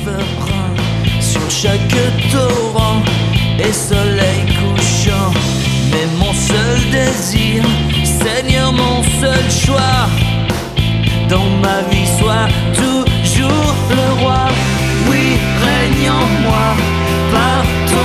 riverains sur chaque torrent et soleil couchant. Mais mon seul désir, Seigneur, mon seul choix, dans ma vie soit toujours le roi. Oui, règne en moi, par toi.